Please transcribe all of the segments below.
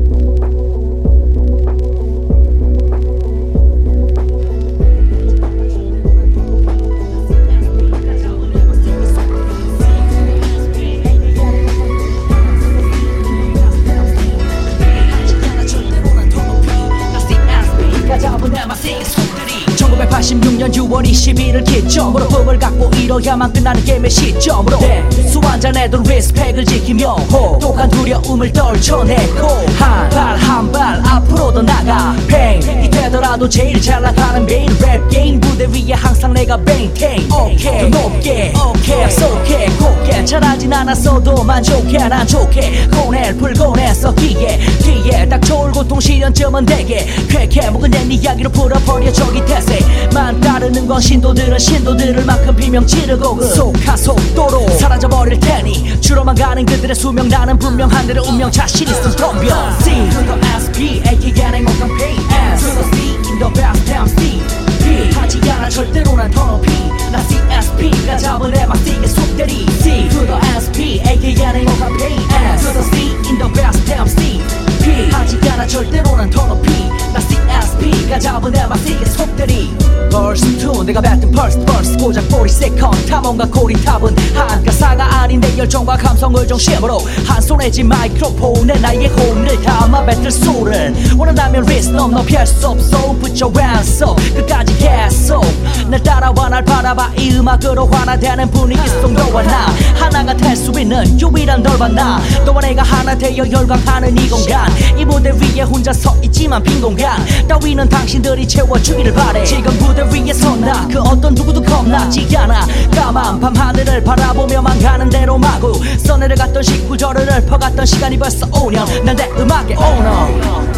1986년 6월 21일 기점으로 꿈을 갖고 이뤄야만 끝나는 게임의 시점으로 수완잔에도 리스펙을 지키며 혹독한 두려움을 떨쳐내고 한 발 앞으로 더 나가 뱅이 되더라도 제일 잘 나가는 메인 랩 게임 무대 위에 항상 내가 maintain 오케이 더 높게 약속해 곱게 잘하진 않았어도 만족해 난 좋게 고뇌를 풀고 냈었기에 뒤에 딱 좋을 고통 시련쯤은 되게 쾌쾌 묵은 옛 이야기로 풀어버려 저기 태세만 따르는 건 신도들을 만큼 비명 지르고 그 속도로 사라져버릴 테니 줄어만 가는 그들의 수명 나는 분명한 대로 운명 자신 있음 덤벼 C to the SP aka 냉혹한 pain S to the C in the best damn C P 하지 않아 절대로 난 더 높이 나 CSP가 잡은 애만 뛰게 속대리 C to the SP aka 냉혹한 pain S to the C in the best damn C P 하지 않아 절대로 난 더 높이 나 CSP가 잡은 애만 뛰게 속대리 Verse 2 내가 뱉은 first 고작 40second 탐험과 고리탑은 한 가사가 아닌데 열정과 감성을 중심으로 한 손에 쥔 마이크로폰에 나의 혼을 담아 뱉을 소를 원한다면 risk 너 피할 수 없어 Put your hands up 끝까지 계속 날 따라와 날 바라봐 이 음악으로 환화되는 분위기 속 너와 나 하나가 될 수 있는 유일한 널 나 너와 내가 하나 되어 열광하는 이 공간 이 무대 위에 혼자 서 있지만 빈 공간 따위는 당신들이 채워주기를 바래 지금 무대 위에 섰나 그 어떤 누구도 겁나지 않아 까만 밤 하늘을 바라보며만 가는 대로 마구 써내려갔던 19절을 읊어갔던 시간이 벌써 5년 난 내 음악의 owner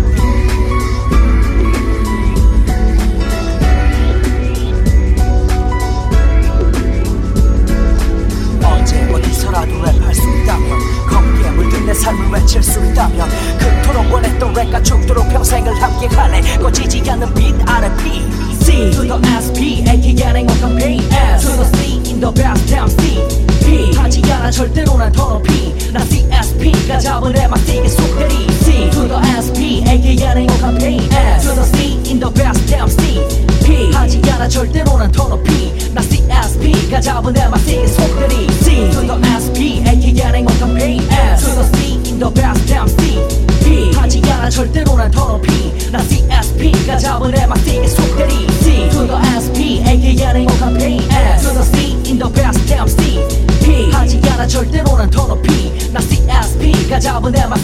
어디서라도 랩할 수 있다면 검게 물든 내 삶을 외칠 수 있다면 그토록 원했던 랩과 죽도록 평생을 함께 갈래 꺼지지 않는 빛 아래 P C to the SP aka 냉혹한 pain S to the C in the best damn C P 하지 않아 절대로 난 더 높이 나 CSP가 잡은 애만 뛰게 속대리 C to the SP aka 냉혹한 pain S to the C in the best damn C P 하지 않아 절대로 난 더 높이 나 CSP가 잡은 애만 뛰게 속대리 C to the SP aka 냉혹한 pain S to the C in the best damn C P 하지 않아 절대로 난 더 높이 나 CSP가 잡은 애만 뛰게 속대리 C to the SP aka 냉혹한 pain S to the C in the best damn C P 하지 않아 절대로 난 더 높이 나 CSP가 잡은 애만